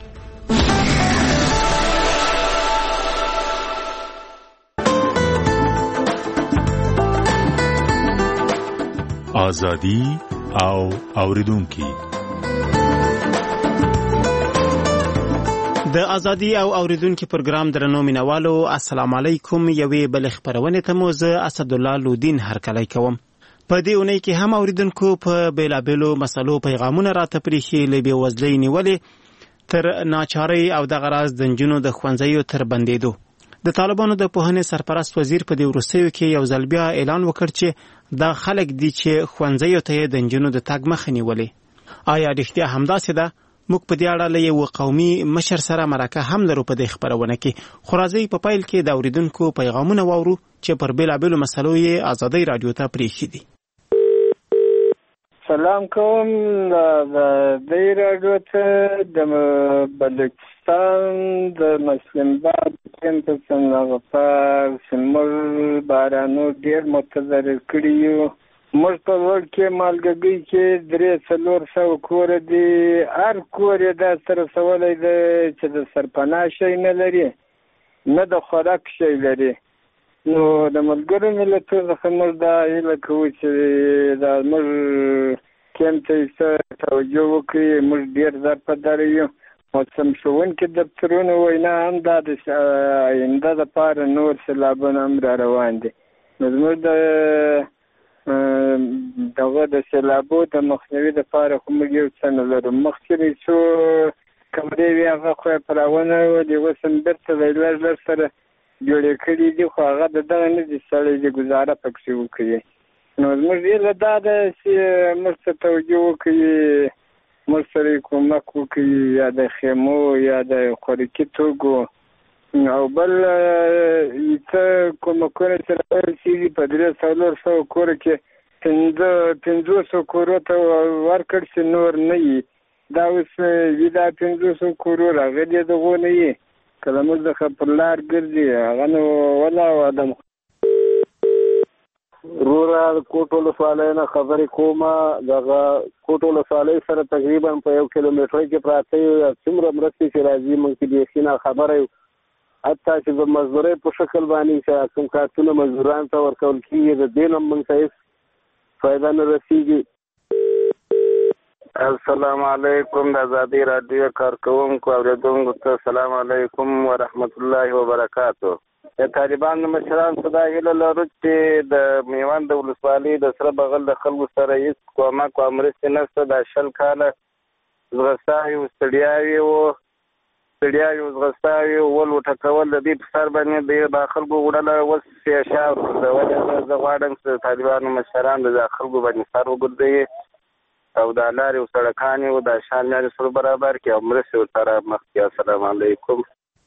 ازادي او اوریدونکو. د ازادي او اوریدونکو پروګرام درنو مینوالو السلام علیکم. یوې بل خبرونه ته مو زه اسد الله لودین هرکلی کوم. په دې اونۍ کې هم اوریدونکو په بیلابیلو مسلو پیغامونه راته پریښي، له بې وزلۍ نیولې تر ناچارۍ او دغه راز د نجونو د ښوونځیو تر بندېدو. د طالبانو د پوهنې سرپرست وزیر په دې وروستیو کې یو ځل بیا اعلان وکړ چې دا خلک دي چې ښوونځیو ته د نجونو د تګ مخه نیولې. آیا رښتیا همداسې ده؟ موږ په دې اړه له یو قومي مشر سره مرکه هم لرو په دې خبرونه کې. خو راځئ په پیل کې د اوریدونکو پیغامونه واورو چې پر بیلابیلو مسلو یې ازادۍ رادیو ته پریښي دي. سلام کوم د دې رادیو ته د بلوچستان د مسلم باد کمپ څنګه غفار سمول بارانو ډیر متضرر کړي یو. موږ په ورځ کې مالګګي کې درې څلور سو کور دي، هر کور دا سره سوالای دی چې د سرپناه شي نه لري. نه د خوراک شی لري. نو د ملګرو ملتونو څخه موږ دا هیله کوو چې دا موږ کیمپ ته څه توجه وکړي. موږ ډېر درپدره یو. موسم ښوونکي دفترونو وینا هم دا د آینده دپاره نور سیلابونه هم را روان دي. نو زموږ د دغه د سیلابو د مخنیوي دپاره خو موږ یو څه نه لرو. مخکې څو کمرې وي هغه خو یې پراونه ولې اوس هم بېرته د لږ لږ سره جوړې کړي دي، خو هغه د دغه نه دي سړی د ګزاره پکښې وکړي. نو زموږ هیله دا ده چې موږ ته توجه وکړي، موږ سره یې کومک وکړي، یا د خیمو یا د خوراکي توکو او بل څه کومکونه چې راویل شوي په درې څلور سوه کوره کې پنځه پنځوسو کورو ته ورکړ شي، نور نه وي. دا اوس وي دا پنځوسو کورو راغلي دغو نه وي، که له موږ څخه پر لار ګرځي هغه نو ولاړ ادم. وروره د کوټ ولسوالۍ نه خبرې کومه. دغه کوټ ولسوالۍ سره تقریبا په یو کیلومیټر کې پراته یو، څومره مرستې چې راځي موږ کې بیخي نه خبره یو. حتی چې د مزدورۍ په شکل باندې چې کوم کارتونه مزدورانو ته ورکول کېږي د دې نه موږ ته هېڅ فایده نه رسېږي. السلام علیکم. د ازادي راډیو کارکوونکو اورېدونکو ته السلام علیکم ورحمت الله وبرکاتو. د طالبانو مشرانو ته دا هیله لرو چې د میوند د ولسوالۍ د سره بغل د خلکو سره هېڅ کومک او مرستې نشته. دا شل کاله ځغستاوې و ستړیاوې و ستړیاوې و ځغستاوې ول وټکول د دې په سر باندې د خلکو وړله اوس شا ولې زه غواړم چې د طالبانو مشران د خلکو باندې سر وګرځوي او دا لارې او سړکانې او دا شان لارې سره برابر کړي او مرستې ورسره مخ کړي. السلام علیکم.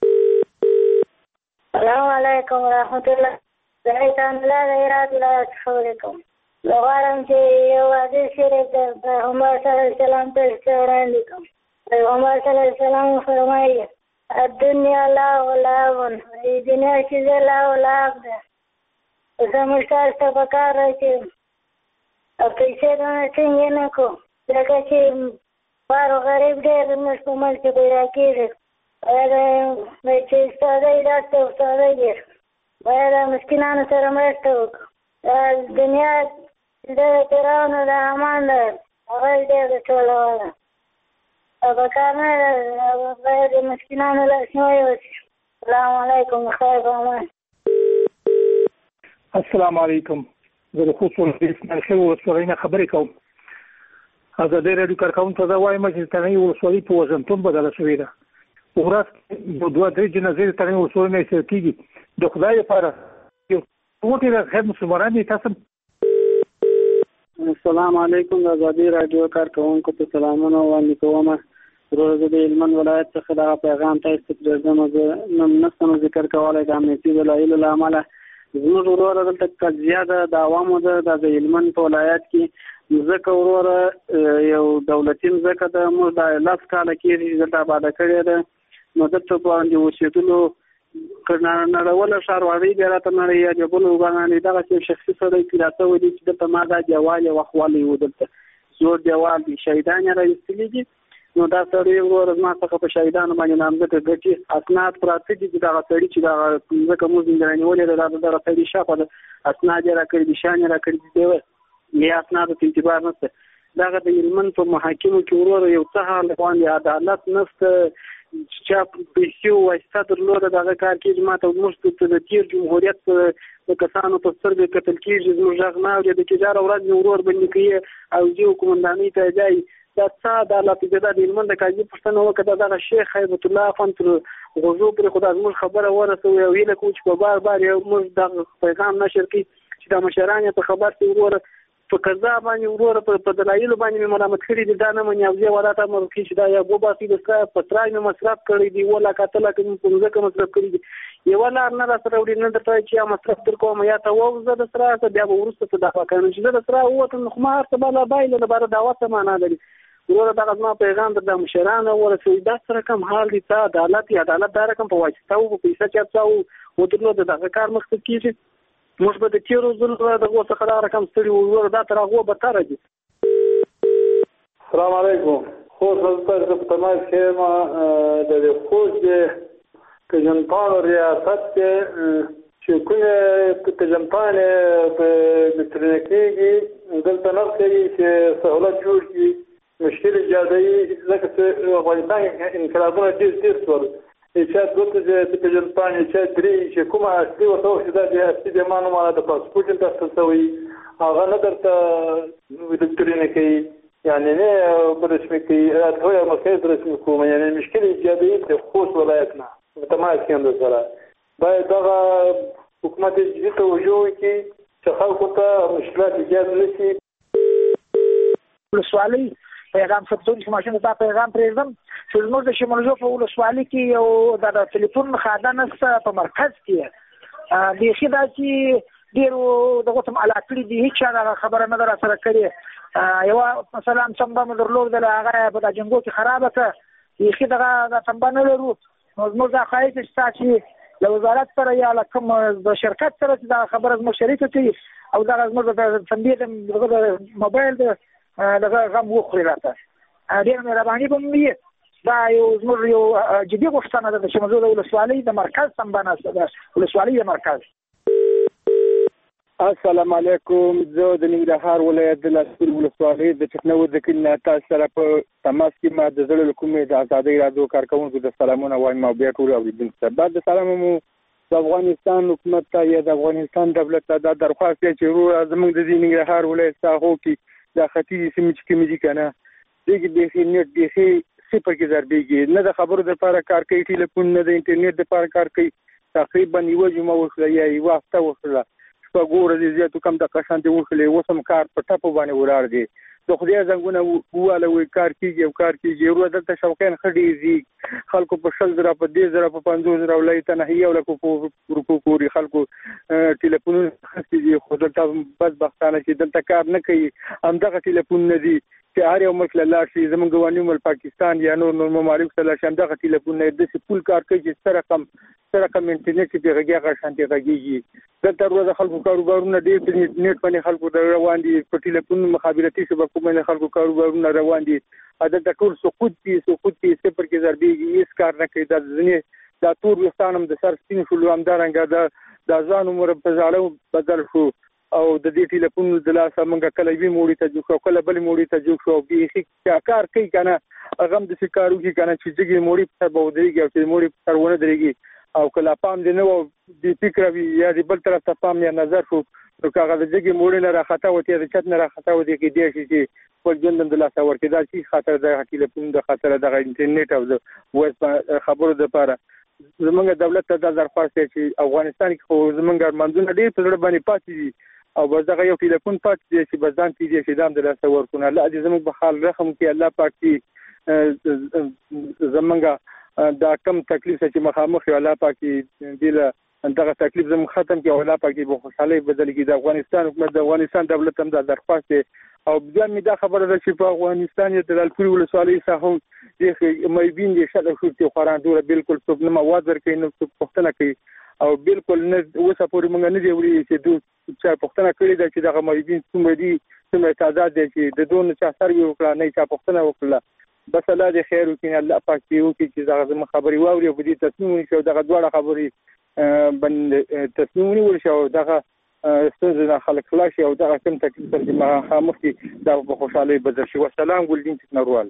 السلام علیکم ورحمت الله. زه ایتان الله د هرات ولایت څخه ولیکم. زه غواړم چې یو حدیث شریف د پیغمبر صلی الله علیه وسلم ته وړاندې کړم. پیغمبر صلی الله علیه وسلم فرمایي الدنیا لهو لعب، دنیا چې ده لهو لعب ده. زموږ تاسو ته پکار ده چې پیسې دونه څنګه نه کړو، ځکه چې بار غریب ډېر زموږ په منځ کې پیدا کېږي. باید چې استادۍ داسې استادۍ ډېر باید د مسکینانو سره مرسته وکړو. دنیا چې ده د پیرانو د امان ده هغه ډېر د ټولوله پکار نه ده، باید د مسکینانو لاسنیوی وشي. السلام علیکم. خیر په امان. السلام علیکم. زه د خوست ولسوالۍ اسماعیل خیل ولسوالۍ نه خبرې کوم. ازادي راډیو کارکوونکو ته دا وایم چې ترنګي ولسوالۍ په وزنتون بدله شوې ده. په ورځ کې دوه درې جنازې د ترنګي ولسوالۍ نه ایستل کېږي. د خدای لپاره یو ټول د خیر مسلمانان دي. تاسو السلام علیکم. د ازادي راډیو کارکوونکو ته سلامونه وړاندې کوم. ورور زه د هلمند ولایت څخه دغه پیغام ته استفاده زه نه شم ذکر کولی د امنیتي دلایلو له امله. زموږ وروره دلته قضیه ده د عوامو ده د هلمند په ولایت کې مځکه وروره یو دولتي مځکه ده. موږ دا لس کاله کېږي چې دلته آباده کړې ده. نو دلته باندې اوسېدلو نړوله ښاروالۍ بیا راته نړۍ یا جبلو باندې دغسې شخصي سړی پیدا شوی دی چې دلته ما دا دیوال یې وخوالی و، دلته زور دیوال دي، شهیدان یې را ایستلي دي. نو دا سړی وروره زما څخه په شهیدانو باندې نامځکه ګټي اسناد پراته دي چې دغه سړي چې دغه مځکه موږ ځینې رانیولې ده دا دغه سړي شاخوا ده اسناد یې را کړي دي، شیان یې را کړي دي، یا اسنادو ته اعتبار نشته. دغه د هلمند په محاکمو کې وروره یو څه حال باندې عدالت نشته. چا پیسې واسطه درلوده دغه کار کېږي. ما ته موږ ته د تېر جمهوریت د کسانو په سترګې کتل کېږي، زموږ غږ نه اوري. د کجاره ورځ مې ورور باندې کوي او ځي قومندانۍ ته ځي. دا څه عدالت دی؟ دا د هلمند د قاضي پوښتنه وکړه، دغه شیخ هیبت الله افغان تر غوږو پرې خو دا زموږ خبره ورسوي او هیله کوو چې په بار بار یو موږ دغه پیغام نشر کړي چې دا مشران یې په خبر شي وروره په قضا باندې وروره په دلایلو باندې مې ملامت کړي دي. دا نه مني او زه ولا ته امر کوي چې دا یا وباسي د سره په ترای مې مصرف کړی دی ولا کتله کوم په ځکه مصرف کړی دی. یو لار نه را سره وړي نه درته چې یا مصرف در کوم یا ته ووزه د سره بیا به وروسته ته دعوا کوم چې د سره ووتم خو ما هرڅه بله بایله لپاره دعوت معنا لري. وروره دغه زما پیغام د مشرانو ورسوي. دا سره کوم حال دي؟ څه عدالت یا عدالت دا رقم په واسطه او په پیسه چې څه و درلود دغه کار مخکې کېږي. موږ به د تېرو ځلو دغو څخه دا رقم ستړي وو، وروره دا تر هغو بدتره دي. السلام علیکم. خوست زه په تماس کې یم. د خوست د پېژندپاڼو ریاست کې چې کومې پېژندپاڼې په الکترونیک کېږي دلته نه ښیي چې سهولت جوړ کړي مشکل ایجادوي ځکه چې افغانستان کې انقلابونه ډېر ډېر شول چې دوه ته پېژندپاڼې چې درې چې کومه اصلي ورته وښي دا د اصلي د مانو مانا د پاسپورټ انتخاب شوی هغه نه درته الکترونیک کېږي یعنی نه برسمي کوي اتوي مسایل رسمي کوم یعنی مشکل ایجادوي د خوست ولایت نه متمایز کېند سره باید دغه حکومت جدي توجه وکړي چې خلکو ته مشکلات ایجاد نشي ولسوالۍ پیغام ثبتونکي ماشین ته پیغام پرېږدم چې زموږ د شمالجو په ولسوالۍ کې یو د ټلیفون خاده نشته په مرکز کې بیخي دا چې ډېرو دغه ته علاقه کړي دي هیڅ چا خبره نه در سره کړې یو مثلا څنګه مو درلود هغه په د جنګو کې خرابه کړه بیخي دغه د تنبه نه لرو نو زموږ دا خواهش شته چې له وزارت سره یا له کوم د شرکت سره چې دا خبره زموږ شریکه کړي او دا زموږ د تنبیه د موبایل د دغه غم وخوري راته ډېر مهرباني به مو وي دا یو زموږ یو جدي غوښتنه ده چې موږ د ولسوالۍ د مرکز سمبانه ده ولسوالۍ د مرکز السلام علیکم زه د ننګرهار ولایت د لاسپور ولسوالۍ د ټکنو د کلي تاسو سره په تماس کې ما د زړه کومې د ازادۍ رادیو کارکونکو د سلامونه وایم او بیا ټول اوریدونکو ته بعد د سلام مو د افغانستان حکومت ته یا د افغانستان دولت ته دا درخواست دی چې زموږ د ننګرهار ولایت ساحو کې دا خطي سیمه چې کوم دي کنه دغه د نت د هي صفر کې ضربېږي نه د خبرو د لپاره کار کوي ټلیفون نه د انټرنیټ د لپاره کار کوي تقریبا یو جمعه وخت یا یو وخت وخت په ګوره دي زیاتو کم د قشان دی وخلې وسم کار په ټاپو باندې ولاړ دي د خدای څنګه واله وی کار کیږي او کار کیږي ورو دلته شوقین خډيږي خلکو په شل زره په دې زره په پنځوس زره ولای ته نه یو لکه په رکو کوری خلکو ټلیفون خسي خو دلته بس بختانه چې دلته کار نه کوي هم دغه ټلیفون نه دي چې هر یو ملک له لار شي زمونږ غوانیو مل پاکستان یا نور نور ممالک سره شم دغه ټلیفون نه د سپول کار کوي چې سره کم سره کم انټرنیټ په غږی غشانتي غږیږي دلته ورو خلکو کاروبارونه ډېر انټرنیټ باندې خلکو د روان دي په ټلیفون مخابراتي شبکو باندې خلکو کاروبارونه روان دي عادت د ټول سقوط دي سقوط دي صفر کې ضربېږي هیڅ کار نه کوي د ځنې دا تور وستانم د سر سپین شو همدارنګه د د ځان عمر په ځاړو بدل شو او د دې ټلیفون د لاسه مونږه کله وی موړي ته جوړ کله بل موړي ته جوړ شو به کار کوي کنه هغه د سکارو کې کنه چې دغه موړي په بودريږي او چې موړي په ونه درېږي او کله پام دې نو د فکر وی یا د بل طرف ته پام یا نظر شو نو هغه د دغه موړي نه راخته وته د چت نه راخته وته کې دی چې په ژوند د لاسه ورکې دا چې خاطر د ټلیفون د خاطر د انټرنیټ او د وایس خبرو د لپاره زمونږ دولت ته د درخواست چې افغانستان کې خو زمونږ منځونه ډېر په لړ باندې پاتې دي او بس دغه یو ټلیفون پاتې دی چې بس ځان پیډي چې دام د لاسه ورکونه الله دې زموږ په حال رحم کې الله پاک دې زمونږ دا کم تکلیف چې مخامخ یو الله پاک دې دغه تکلیف زموږ ختم کې او الله پاک دې په خوشحالي بدل کې د افغانستان حکومت د افغانستان دولت هم د درخواست او بیا مې دا خبره ده چې په افغانستان د لالپوري ولسوالۍ ساحو د مېبین دي شته شو چې خوران ډوره بالکل څوک نه مواد ورکوي نو څوک پښتنه کوي او بالکل نه اوسه پورې مونږ نه دی وړي چې دوی چې پښتنه کړې ده چې دغه مېبین څومره دي څومره تعداد دي چې د دوه چا سر یو کړه نه چې پښتنه وکړه بس الله دې خیر وکړي الله پاک دې وکړي چې دغه زموږ خبري واوري او دې تصمیم ونیسي او دغه دواړه خبري باندې تصمیم ونیول شي او دغه ستاسو خلک خلاص او دغه کوم تکلیف چې ما خامخي دا په خوشحالي بدل شي والسلام ګلدین تنوروال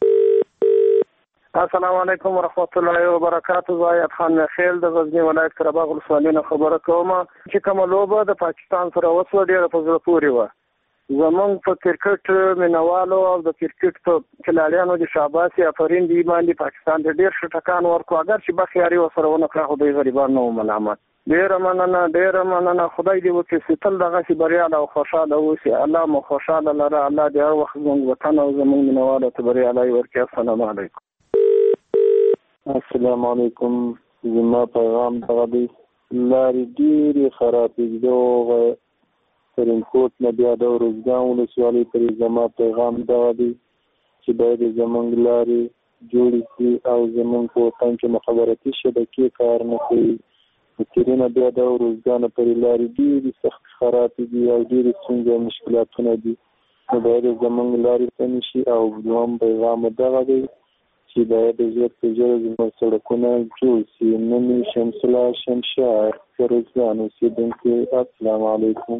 السلام علیکم ورحمت الله وبرکاته زاید خان خیل د غزنی ولایت قرهباغ ولسوالۍ نه خبره کوم چې کومه لوبه د پاکستان سره وسو ډیره په زړه پورې و زمون په کرکټ مینوالو او د کرکټ په کلاړیانو د شاباسي افرین دی باندې پاکستان د ډیر شټکان ورکو اگر چې بخیاري وسره ونه کړه خو د غریبانو نو ملامت ډیر مننه ډیر مننه خدای دې وکړي چې تل دغه سي بریاله او خوشاله اوسي الله مو خوشاله لره الله دې هر وخت زموږ وطن او زموږ مینوالو ته بریاله ورکړي السلام علیکم السلام علیکم زما پیغام دغه دی لارې ډېرې خرابې دغه ترین خوت نه بیا د روزګان ولسوالۍ پورې زما پیغام دغه دی چې باید زموږ لارې جوړې شي او زموږ په وطن کې مخابراتي شبکې کار نه کوي ترینه بیا د روزګان پورې لارې ډېرې سخت خرابې دي او ډېرې ستونزې او مشکلاتونه دي نو باید زموږ لارې سمې شي او دویم پیغام دغه دی چې باید ژر تر ژره زموږ سړکونه جوړ شي. نن شمس الله شمشاد روزګان اوسېدونکی، السلام علیکم.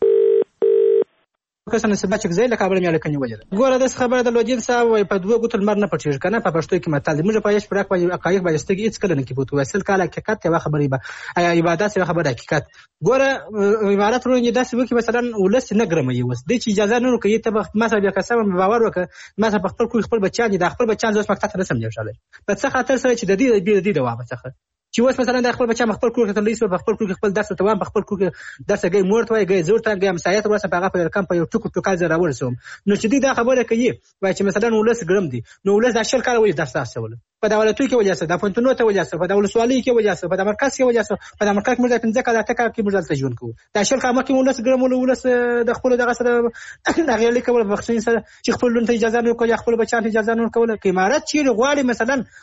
کسان سبا چې ځای له کابل مې لکنی وجه ګوره د خبره د لوجین صاحب وای په دوه ګوتل مر نه پټیږي کنه په پښتو کې متل موږ په یش پرک په حقایق باندې ستګي هیڅ کله نه کې بوت وسل کاله حقیقت یو خبرې به عبادت یو خبره حقیقت ګوره عبارت ورونه داسې وکي مثلا ولس نه ګرمي وس د چې اجازه نه کوي ته مثلا بیا قسم باور وکړه مثلا په خپل کوی خپل بچان دي د خپل بچان زوس مکتب ته رسم دی شاله په څه خاطر سره چې د دې د دې د وابه څخه چې وس مثلا د خپل بچا خپل کور ته لیسو په خپل کور خپل درس ته وام په خپل کور درس گئی مورت وای گئی زور ته گئی مسایت ورسره په هغه په رقم په یو ټکو ټکو زره ورسوم نو چې دا خبره کوي وای چې مثلا ولس ګرم دي نو ولس د شل کال وې درس تاسول په دولتو کې وجاسه د پونتونو ته وجاسه په دولت سوالي کې وجاسه په مرکز کې وجاسه په مرکز موږ پنځه کال ته کې موږ ځل ژوند کوو د شل کال مکه ولس ګرم ولس د خپل دغه سره هغه لیکل بخښین سره چې خپل لون ته اجازه نه کوي خپل بچان ته اجازه نه کوي کې امارات چې غواړي مثلا